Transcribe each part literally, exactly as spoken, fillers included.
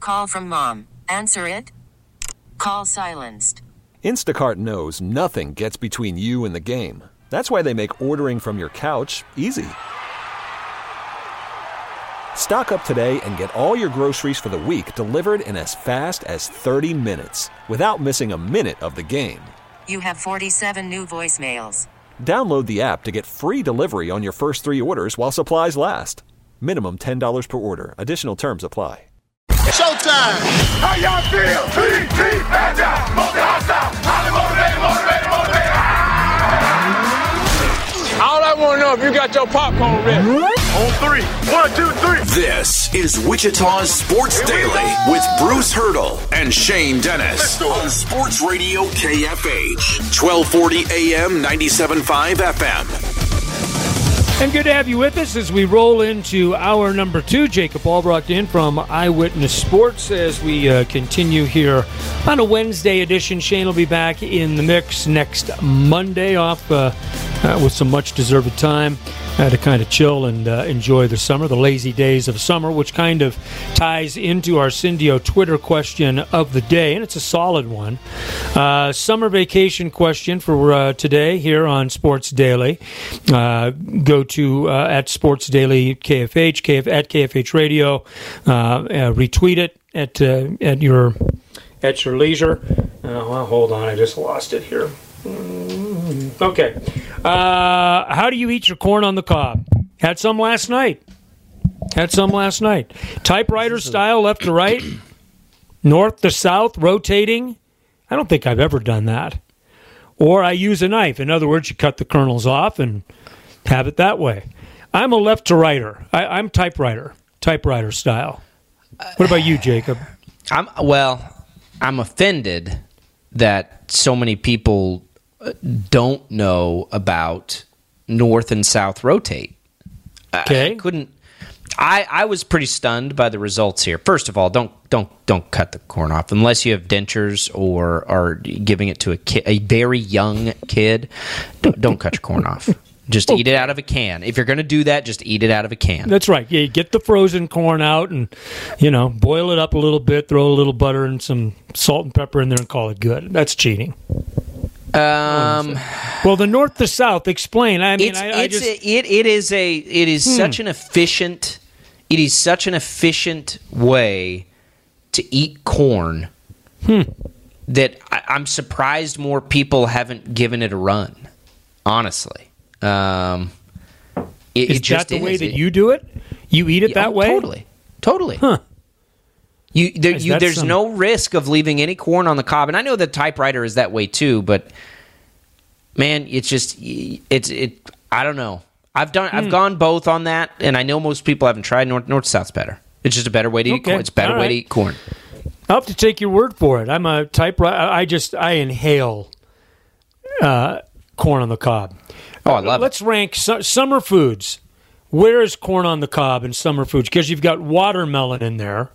call from mom. Answer it. Call silenced. Instacart knows nothing gets between you and the game. That's why they make ordering from your couch easy. Stock up today and get all your groceries for the week delivered in as fast as thirty minutes without missing a minute of the game. You have forty-seven new voicemails. Download the app to get free delivery on your first three orders while supplies last. Minimum ten dollars per order. Additional terms apply. Showtime! How y'all feel? T T Agile, multi-hostile, highly motivated, motivated, motivated. All I want to know if you got your popcorn ready. On three. One, two, three. This is Wichita's Sports Daily with Bruce Hurdle and Shane Dennis on Sports Radio K F H, twelve forty A M, ninety-seven point five F M. And good to have you with us as we roll into hour number two. Jacob Albrecht in from Eyewitness Sports as we uh, continue here on a Wednesday edition. Shane will be back in the mix next Monday off uh, uh, with some much-deserved time uh, to kind of chill and uh, enjoy the summer, the lazy days of summer, which kind of ties into our Cindio Twitter question of the day, and it's a solid one. Uh, summer vacation question for uh, today here on Sports Daily. Uh, go to uh, at Sports Daily K F H, K F, at K F H Radio, uh, uh, retweet it at uh, at your at your leisure. Uh, well, hold on, I just lost it here. Mm, okay, uh, how do you eat your corn on the cob? Had some last night. Had some last night. Typewriter style, left to right, north to south, rotating. I don't think I've ever done that. Or I use a knife. In other words, you cut the kernels off and have it that way. I'm a left to righter. I, I'm typewriter, typewriter style. What about you, Jacob? I'm well. I'm offended that so many people don't know about north and south rotate. Okay, I couldn't. I, I was pretty stunned by the results here. First of all, don't don't don't cut the corn off unless you have dentures or are giving it to a kid, a very young kid. Don't, don't cut your corn off. Just okay. Eat it out of a can. If you're going to do that, just eat it out of a can. That's right. Yeah, you get the frozen corn out and, you know, boil it up a little bit, throw a little butter and some salt and pepper in there and call it good. That's cheating. Um. Well, the north to south. Explain. I mean, it's, I, it's I just a, it it is a it is hmm. such an efficient it is such an efficient way to eat corn hmm. that I, I'm surprised more people haven't given it a run. Honestly. Um, it, is it just that the is. way that it, you do it? You eat it yeah, that way? Totally, totally. Huh? You, there, you there's some... no risk of leaving any corn on the cob, and I know the typewriter is that way too. But man, it's just it's it. I don't know. I've done. Hmm. I've gone both on that, and I know most people haven't tried north north south's better. It's just a better way to okay. eat corn. It's a better All way right. to eat corn. I'll have to take your word for it. I'm a typewriter. I just I inhale uh, corn on the cob. Oh, I love Let's it. rank su- summer foods. Where is corn on the cob in summer foods? Because you've got watermelon in there.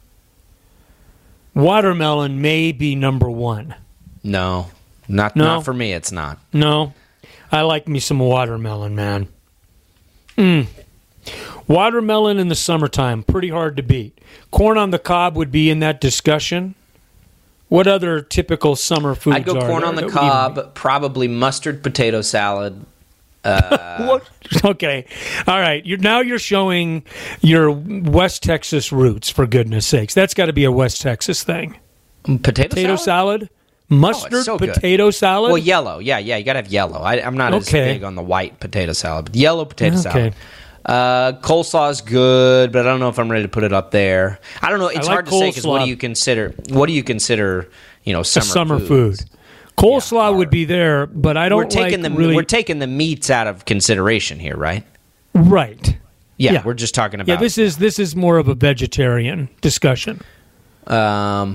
Watermelon may be number one. No, not no? not for me. It's not. No, I like me some watermelon, man. Mm. Watermelon in the summertime, pretty hard to beat. Corn on the cob would be in that discussion. What other typical summer foods are I'd go corn there? on the cob, probably mustard potato salad. Uh, what? Okay, all right. You're now you're showing your West Texas roots. For goodness sakes, that's got to be a West Texas thing. Potato, potato salad, salad? mustard oh, so potato good. salad. Well, yellow. Yeah, yeah. You got to have yellow. I, I'm not okay. as big on the white potato salad, but yellow potato okay. salad. Uh, coleslaw is good, but I don't know if I'm ready to put it up there. I don't know. It's like hard to coleslaw. say because what do you consider? What do you consider? You know, summer, a summer foods? food. Coleslaw yeah, would be there, but I don't we're taking like the really... we're taking the meats out of consideration here, right? Right. Yeah, yeah. we're just talking about. Yeah, this is this is more of a vegetarian discussion. Um.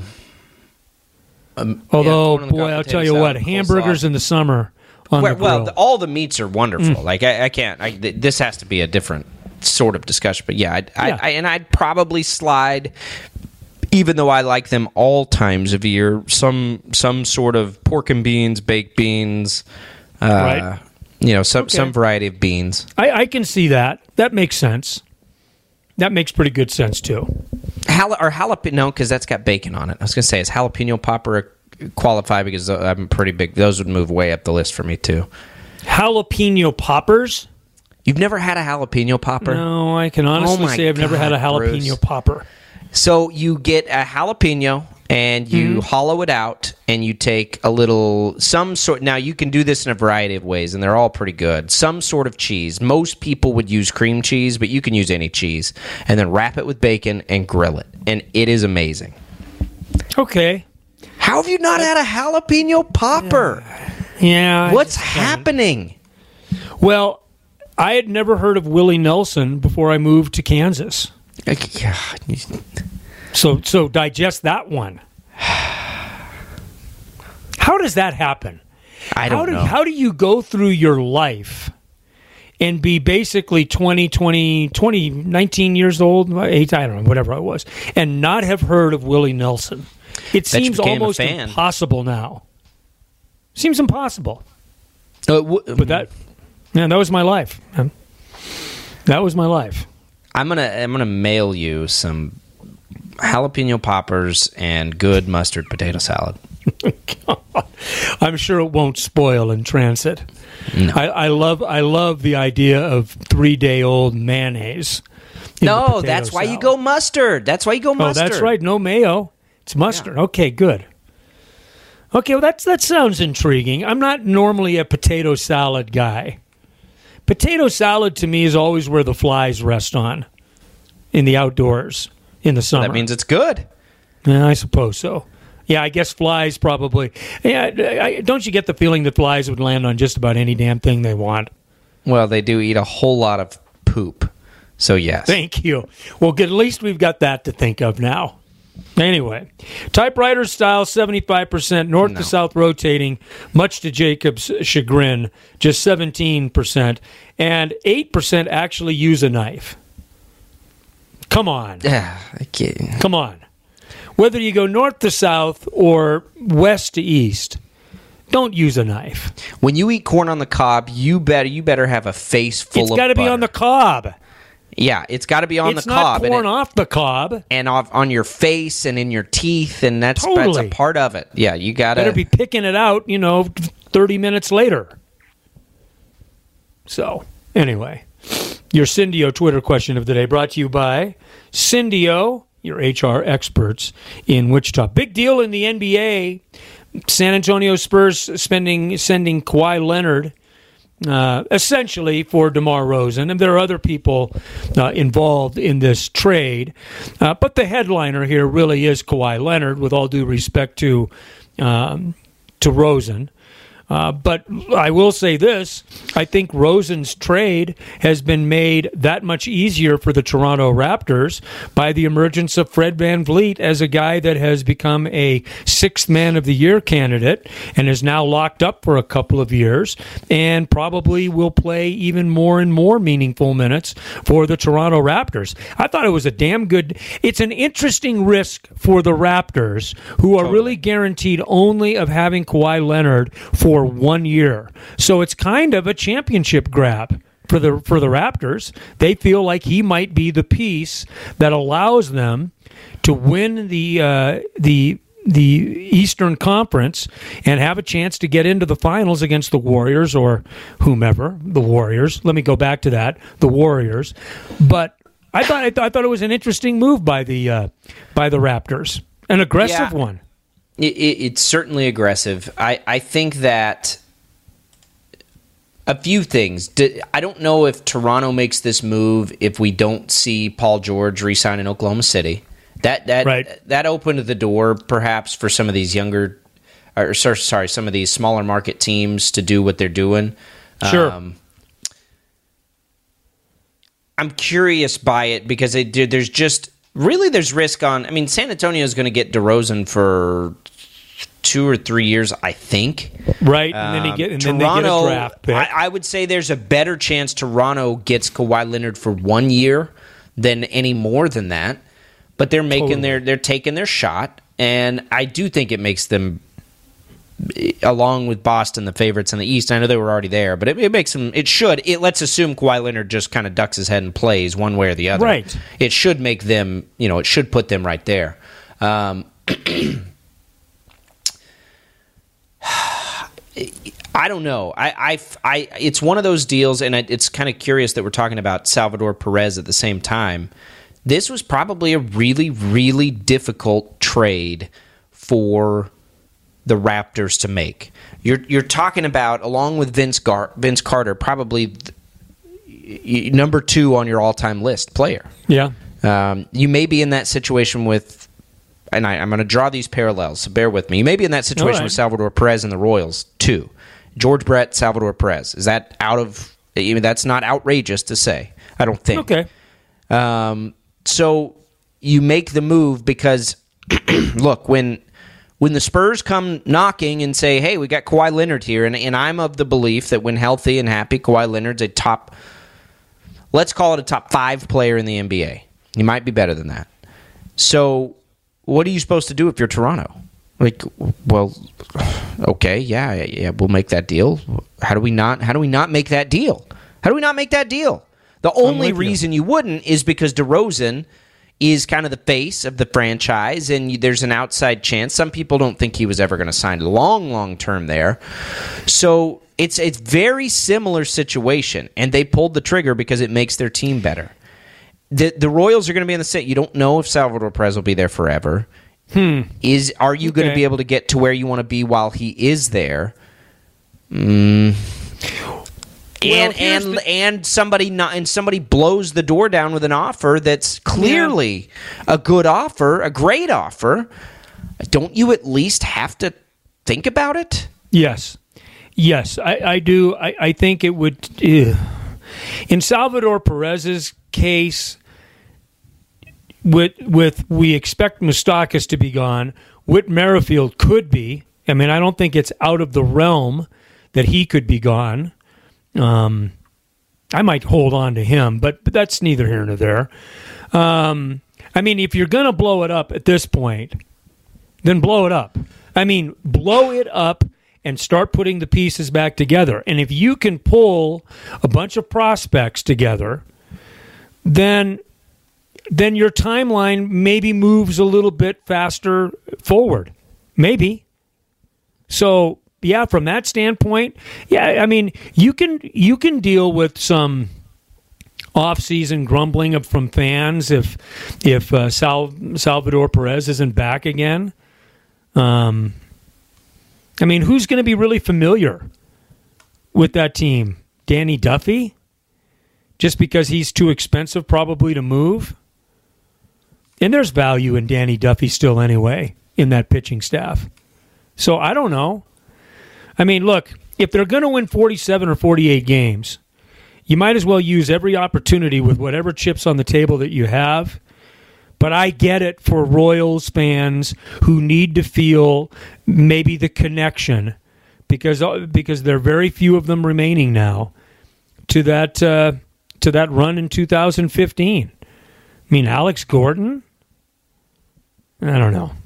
um Although, yeah, boy, I'll tell you what, hamburgers in the summer on well, the grill. Well, the, all the meats are wonderful. Mm. Like I, I can't. I, th- this has to be a different sort of discussion. But yeah, I'd, yeah. I, I, and I'd probably slide. Even though I like them all times of year, some some sort of pork and beans, baked beans, uh, right? You know, some okay. some variety of beans. I, I can see that. That makes sense. That makes pretty good sense too. Jala, or jalapeno, no, because that's got bacon on it. I was going to say, is jalapeno popper qualify? Because I'm pretty big. Those would move way up the list for me, too. Jalapeno poppers? You've never had a jalapeno popper? No, I can honestly oh say I've God, never had a jalapeno Bruce. popper. So you get a jalapeno and you mm-hmm. hollow it out and you take a little, some sort, now you can do this in a variety of ways and they're all pretty good. Some sort of cheese. Most people would use cream cheese, but you can use any cheese. And then wrap it with bacon and grill it. And it is amazing. Okay. How have you not had a jalapeno popper? Yeah. What's happening? Well, I had never heard of Willie Nelson before I moved to Kansas. So so digest that one. How does that happen? I don't how do, know. How do you go through your life and be basically twenty, twenty, twenty, nineteen years old, eight, I don't know, whatever I was, and not have heard of Willie Nelson? It Bet you seems became a almost fan. impossible now. Seems impossible. Uh, w- But that, man, that was my life. Man. That was my life. I'm gonna I'm gonna mail you some jalapeno poppers and good mustard potato salad. God. I'm sure it won't spoil in transit. No. I, I love I love the idea of three day old mayonnaise. in the No, potato that's why you salad. go mustard. That's why you go Oh, mustard. that's right. No mayo. It's mustard. Yeah. Okay, good. Okay, well that's that sounds intriguing. I'm not normally a potato salad guy. Potato salad to me is always where the flies rest on in the outdoors in the summer. That means it's good. Yeah, I suppose so. Yeah, I guess flies probably. Yeah, I, don't you get the feeling that flies would land on just about any damn thing they want? Well, they do eat a whole lot of poop. So yes. Thank you. Well, good. At least we've got that to think of now. Anyway, typewriter style, seventy-five percent, north No. to south rotating, much to Jacob's chagrin, just seventeen percent, and eight percent actually use a knife. Come on. Yeah, I can't. Come on. Whether you go north to south or west to east, don't use a knife. When you eat corn on the cob, you better you better have a face full It's of got to be butter. on the cob. Yeah, it's got to be on it's the not cob. corn and it- off the cob. and off, on your face and in your teeth, and that's, that's Totally. a part of it. Yeah, you got Better to be picking it out, you know, thirty minutes later. So, anyway, your Syndio Twitter question of the day brought to you by Syndio, your H R experts in Wichita. Big deal in the N B A. San Antonio Spurs spending sending Kawhi Leonard uh, essentially for DeMar Rosen, and there are other people uh, involved in this trade. Uh, but the headliner here really is Kawhi Leonard, with all due respect to um, to Rosen. Uh, but I will say this, I think Rosen's trade has been made that much easier for the Toronto Raptors by the emergence of Fred VanVleet as a guy that has become a sixth man of the year candidate and is now locked up for a couple of years and probably will play even more and more meaningful minutes for the Toronto Raptors. I thought it was a damn good, it's an interesting risk for the Raptors, who are really guaranteed only of having Kawhi Leonard for one year. So it's kind of a championship grab for the for the Raptors. They feel like he might be the piece that allows them to win the uh, the the Eastern Conference and have a chance to get into the finals against the Warriors or whomever, the Warriors. Let me go back to that, the Warriors. But I thought I, th- I thought it was an interesting move by the uh, by the Raptors, an aggressive Yeah. one. It, it, it's certainly aggressive. I, I think that a few things. D- I don't know if Toronto makes this move if we don't see Paul George re-sign in Oklahoma City. That that Right. that opened the door perhaps for some of these younger, or sorry, sorry, some of these smaller market teams to do what they're doing. Sure. Um, I'm curious by it because it, there's just really there's risk on. I mean, San Antonio is going to get DeRozan for two or three years, I think. Right, and then, he get, and then they get a draft pick. I, I would say there's a better chance Toronto gets Kawhi Leonard for one year than any more than that. But they're making Totally. their they're taking their shot, and I do think it makes them along with Boston, the favorites in the East. I know they were already there, but it, it makes them. It should. It let's assume Kawhi Leonard just kind of ducks his head and plays one way or the other. Right. It should make them. You know, it should put them right there. Um, I don't know. I, I, I, it's one of those deals, and it's kind of curious that we're talking about Salvador Perez at the same time. This was probably a really, really difficult trade for the Raptors to make. You're you're talking about, along with Vince Gar- Vince Carter, probably th- number two on your all-time list player. Yeah. Um, you may be in that situation with, and I, I'm going to draw these parallels, so bear with me. You may be in that situation right. with Salvador Perez and the Royals, too. George Brett, Salvador Perez. Is that out of, I mean, that's not outrageous to say, I don't think. Okay. Um, so you make the move because, look, when when the Spurs come knocking and say, hey, we got Kawhi Leonard here, and, and I'm of the belief that when healthy and happy, Kawhi Leonard's a top, let's call it a top five player in the N B A. He might be better than that. So what are you supposed to do if you're Toronto? Like, well, okay, yeah, yeah, we'll make that deal. How do we not? How do we not make that deal? How do we not make that deal? The only reason you wouldn't is because DeRozan is kind of the face of the franchise, and you, there's an outside chance. Some people don't think he was ever going to sign long, long term there. So it's a very similar situation, and they pulled the trigger because it makes their team better. The the Royals are going to be in the state. You don't know if Salvador Perez will be there forever. Hmm. Is are you okay. going to be able to get to where you want to be while he is there? Mm. Well, and and the- and somebody not and somebody blows the door down with an offer that's clearly yeah. a good offer, a great offer. Don't you at least have to think about it? Yes, yes, I, I do. I, I think it would. Ew. In Salvador Perez's case, with with we expect Moustakas to be gone. Whit Merrifield could be. I mean, I don't think it's out of the realm that he could be gone. Um, I might hold on to him, but, but that's neither here nor there. Um, I mean, if you're going to blow it up at this point, then blow it up. I mean, blow it up and start putting the pieces back together. And if you can pull a bunch of prospects together, then then your timeline maybe moves a little bit faster forward. Maybe. So, yeah, from that standpoint, yeah, I mean, you can you can deal with some off-season grumbling from fans if if uh, Sal, Salvador Perez isn't back again. Um, I mean, who's going to be really familiar with that team? Danny Duffy? Just because he's too expensive probably to move? And there's value in Danny Duffy still anyway in that pitching staff. So I don't know. I mean, look, if they're going to win forty-seven or forty-eight games, you might as well use every opportunity with whatever chips on the table that you have. But I get it for Royals fans who need to feel maybe the connection, because because there are very few of them remaining now, to that uh, to that run in two thousand fifteen. I mean, Alex Gordon? I don't know.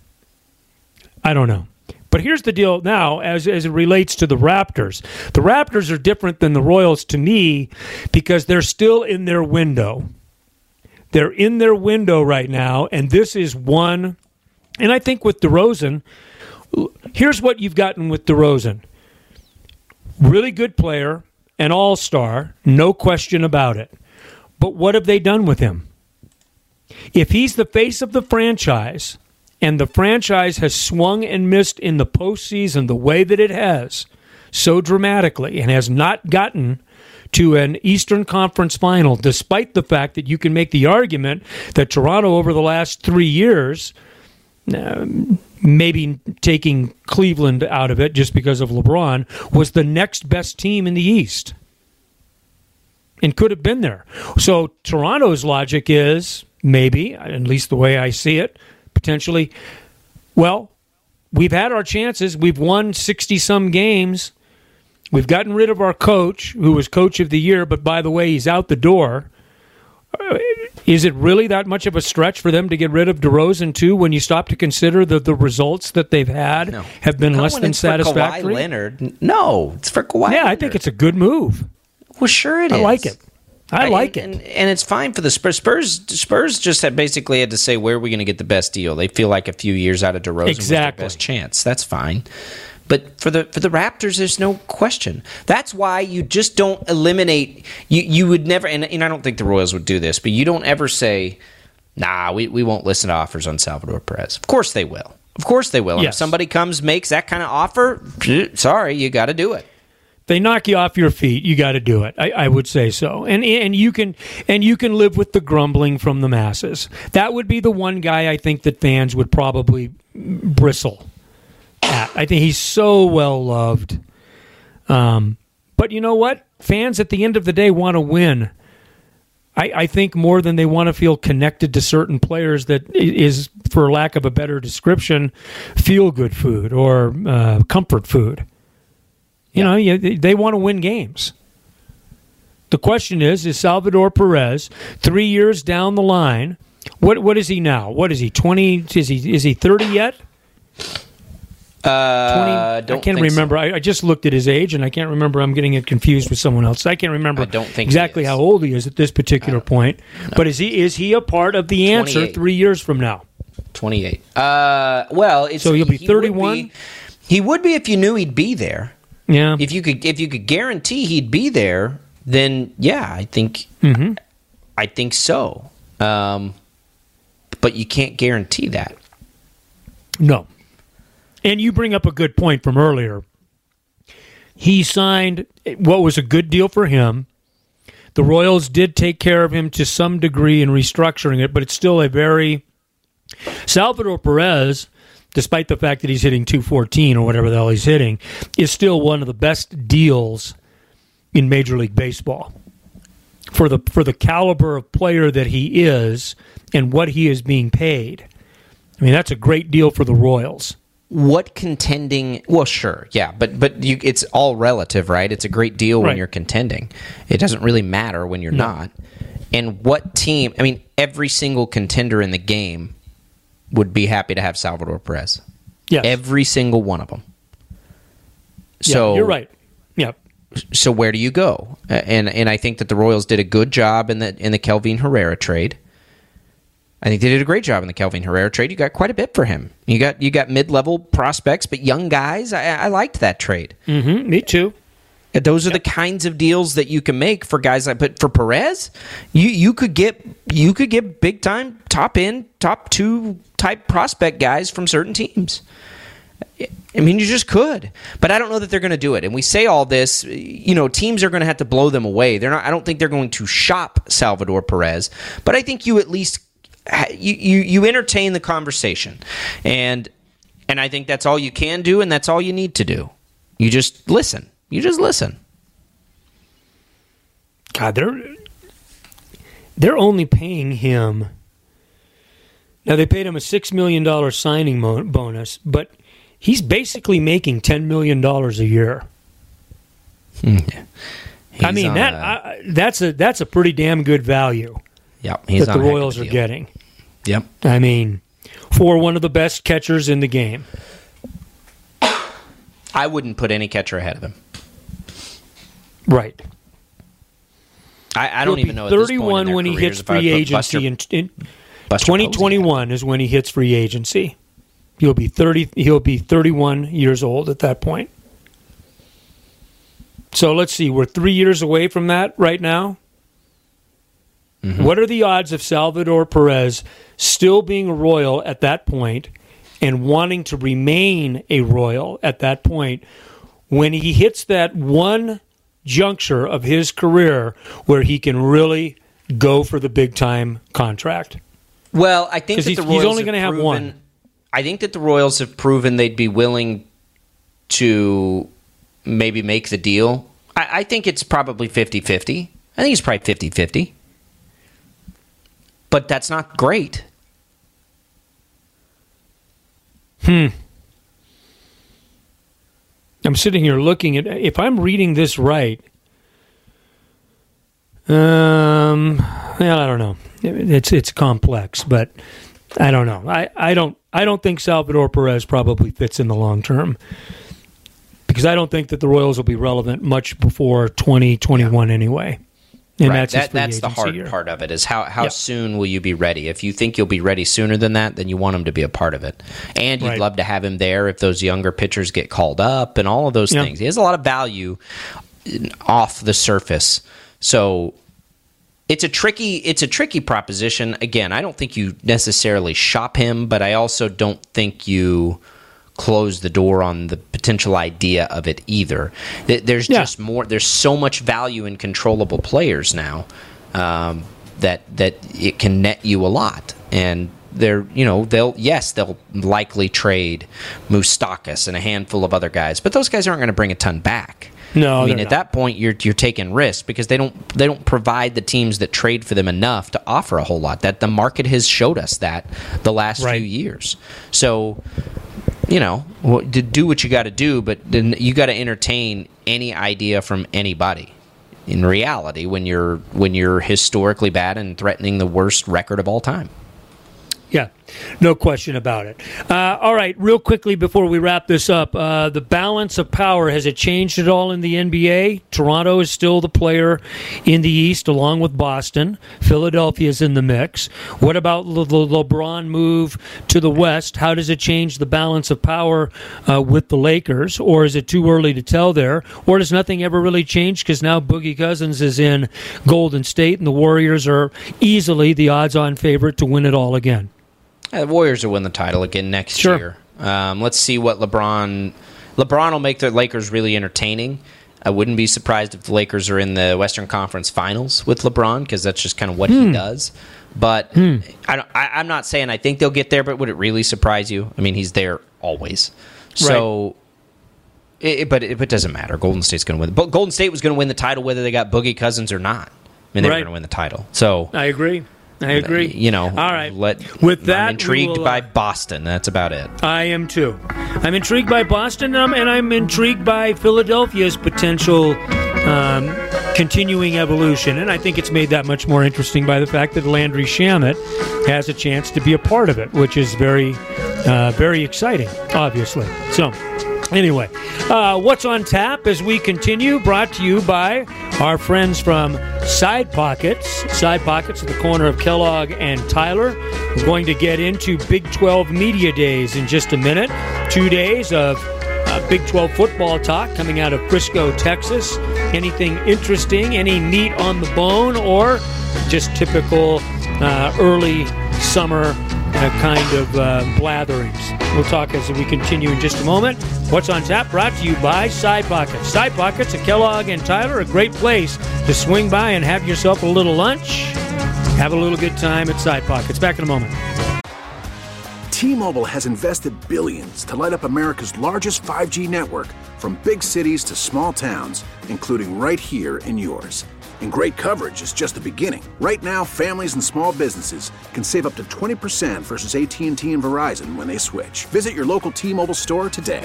I don't know. But here's the deal now as, as it relates to the Raptors. The Raptors are different than the Royals to me because they're still in their window. They're in their window right now, and this is one. And I think with DeRozan, here's what you've gotten with DeRozan. Really good player, an all-star, no question about it. But what have they done with him? If he's the face of the franchise, and the franchise has swung and missed in the postseason the way that it has, so dramatically, and has not gotten to an Eastern Conference final, despite the fact that you can make the argument that Toronto over the last three years, uh, maybe taking Cleveland out of it just because of LeBron, was the next best team in the East. And could have been there. So Toronto's logic is, maybe, at least the way I see it, potentially, well, we've had our chances. We've won sixty-some games. We've gotten rid of our coach, who was coach of the year, but by the way, he's out the door. is it really that much of a stretch for them to get rid of DeRozan too? When you stop to consider that the results that they've had no. have been Not less when than it's satisfactory. For Kawhi Leonard. No, it's for Kawhi. Yeah, Leonard. I think it's a good move. Well, sure it I is. like it. I like and, it. And, and it's fine for the Spurs. Spurs, Spurs just had basically had to say, where are we going to get the best deal? They feel like a few years out of DeRozan exactly. was their best chance. That's fine. But for the for the Raptors, there's no question. That's why you just don't eliminate. You you would never, and, and I don't think the Royals would do this, but you don't ever say, nah, we, we won't listen to offers on Salvador Perez. Of course they will. Of course they will. And yes. if somebody comes, makes that kind of offer, sorry, you got to do it. They knock you off your feet, you got to do it. I, I would say so, and and you can and you can live with the grumbling from the masses. That would be the one guy I think that fans would probably bristle at. I think he's so well loved. Um, but you know what? Fans at the end of the day want to win. I, I think more than they want to feel connected to certain players that is, for lack of a better description, feel good food or uh, comfort food. You know, you, they want to win games. The question is, is Salvador Perez three years down the line? What what is he now? What is he? Twenty? Is he is he thirty yet? Uh, twenty. I can't remember. So. I, I just looked at his age, and I can't remember. I'm getting it confused with someone else. I can't remember. I don't think exactly how old he is at this particular point. No. But is he is he a part of the answer three years from now? Twenty-eight. Uh, well, it's, so he'll be he thirty-one. Would be, he would be if you knew he'd be there. Yeah. If you could, if you could guarantee he'd be there, then yeah, I think, mm-hmm. I think so. Um, but you can't guarantee that. No. And you bring up a good point from earlier. He signed what was a good deal for him. The Royals did take care of him to some degree in restructuring it, but it's still a very Salvador Perez, despite the fact that he's hitting two fourteen or whatever the hell he's hitting, is still one of the best deals in Major League Baseball. For the for the caliber of player that he is and what he is being paid. I mean, that's a great deal for the Royals. What contending? Well, sure, yeah, but but you, it's all relative, right? It's a great deal when right. you're contending. It doesn't really matter when you're no. not. And what team? I mean, every single contender in the game would be happy to have Salvador Perez. Yes. Every single one of them. Yeah, So you're right. Yeah. So where do you go? And and I think that the Royals did a good job in the in the Kelvin Herrera trade. I think they did a great job in the Kelvin Herrera trade. You got quite a bit for him. You got you got mid-level prospects, but young guys. I, I liked that trade. Mm-hmm. Me too. Those are the kinds of deals that you can make for guys like. But for Perez, you you could get you could get big time, top end, top two type prospect guys from certain teams. I mean, you just could, but I don't know that they're going to do it. And we say all this, you know, teams are going to have to blow them away. They're not. I don't think they're going to shop Salvador Perez, but I think you at least you you, you entertain the conversation, and and I think that's all you can do, and that's all you need to do. You just listen. You just listen. God, they're they're only paying him. Now they paid him a six million dollar signing mo- bonus, but he's basically making ten million dollars a year. Mm. I mean that a, I, that's a that's a pretty damn good value. Yep, he's that the Royals are getting. Yep. I mean, for one of the best catchers in the game. I wouldn't put any catcher ahead of him. Right. I, I don't He'll even know. At thirty-one at when he careers, hits free agency, in, in Buster twenty twenty-one is when he hits free agency. He'll be thirty. He'll be thirty-one years old at that point. So let's see. We're three years away from that right now. Mm-hmm. What are the odds of Salvador Perez still being a Royal at that point and wanting to remain a Royal at that point when he hits that one juncture of his career where he can really go for the big-time contract? Well, I think that he's, the Royals he's only going to have proven, one. I think that the Royals have proven they'd be willing to maybe make the deal. I, I think it's probably fifty-fifty. I think it's probably fifty-fifty. But that's not great. Hmm. I'm sitting here looking at, if I'm reading this right, um, Well, I don't know. It's it's complex, but I don't know. I, I don't I don't think Salvador Perez probably fits in the long term because I don't think that the Royals will be relevant much before twenty twenty-one yeah. anyway. And right. that's, that, that's the hard year. part of it is how, how yep. soon will you be ready? If you think you'll be ready sooner than that, then you want him to be a part of it. And you'd right. love to have him there if those younger pitchers get called up and all of those yep. things. He has a lot of value off the surface. So it's a tricky it's a tricky proposition. Again, I don't think you necessarily shop him, but I also don't think you close the door on the potential idea of it either. There's yeah. just more. There's so much value in controllable players now um, that that it can net you a lot. And they're you know they'll yes they'll likely trade Moustakas and a handful of other guys, but those guys aren't going to bring a ton back. No, I mean at not. that point you're you're taking risks because they don't they don't provide the teams that trade for them enough to offer a whole lot. That the market has showed us that the last right. few years. So. You know, to do what you got to do, but then you got to entertain any idea from anybody. In reality, when you're when you're historically bad and threatening the worst record of all time. Yeah, no question about it. Uh, all right, real quickly before we wrap this up, uh, the balance of power, has it changed at all in the N B A? Toronto is still the player in the East along with Boston. Philadelphia is in the mix. What about the Le- LeBron move to the West? How does it change the balance of power uh, with the Lakers? Or is it too early to tell there? Or does nothing ever really change because now Boogie Cousins is in Golden State and the Warriors are easily the odds-on favorite to win it all again? Yeah, the Warriors will win the title again next sure. year. Um, let's see what LeBron... LeBron will make the Lakers really entertaining. I wouldn't be surprised if the Lakers are in the Western Conference Finals with LeBron because that's just kind of what hmm. he does. But hmm. I don't, I, I'm not saying I think they'll get there, but would it really surprise you? I mean, he's there always. So, right. it, but it, it doesn't matter. Golden State's going to win. But Golden State was going to win the title whether they got Boogie Cousins or not. I mean, they right. were going to win the title. So I agree. I agree. You know, all right. Let, With that, I'm intrigued will, uh, by Boston. That's about it. I am too. I'm intrigued by Boston, um, and I'm intrigued by Philadelphia's potential um, continuing evolution. And I think it's made that much more interesting by the fact that Landry Shamet has a chance to be a part of it, which is very, uh, very exciting, obviously. So, anyway, uh, what's on tap as we continue, brought to you by our friends from Side Pockets. Side Pockets at the corner of Kellogg and Tyler. We're going to get into Big twelve Media Days in just a minute. Two days of uh, Big twelve football talk coming out of Frisco, Texas. Anything interesting, any meat on the bone, or just typical uh, early summer uh, kind of uh, blatherings. We'll talk as we continue in just a moment. What's on tap brought to you by Side Pockets. Side Pockets at Kellogg and Tyler, a great place to swing by and have yourself a little lunch. Have a little good time at Side Pockets. Back in a moment. T-Mobile has invested billions to light up America's largest five G network, from big cities to small towns, including right here in yours. And great coverage is just the beginning. Right now, families and small businesses can save up to twenty percent versus A T and T and Verizon when they switch. Visit your local T-Mobile store today.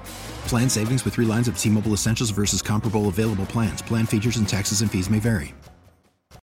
Plan savings with three lines of T-Mobile Essentials versus comparable available plans. Plan features and taxes and fees may vary.